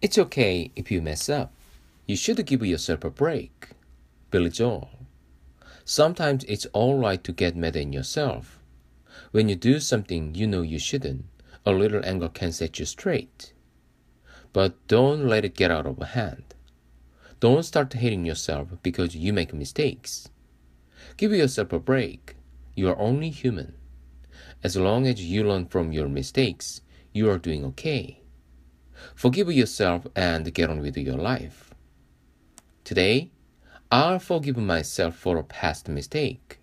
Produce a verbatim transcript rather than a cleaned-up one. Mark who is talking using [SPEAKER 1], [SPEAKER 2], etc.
[SPEAKER 1] It's okay if you mess up. You should give yourself a break. Billy Joel. Sometimes it's alright to get mad at yourself. When you do something you know you shouldn't, a little anger can set you straight. But don't let it get out of hand. Don't start hating yourself because you make mistakes. Give yourself a break. You are only human. As long as you learn from your mistakes, you are doing okay. Forgive yourself and get on with your life. Today, I'll forgive myself for a past mistake.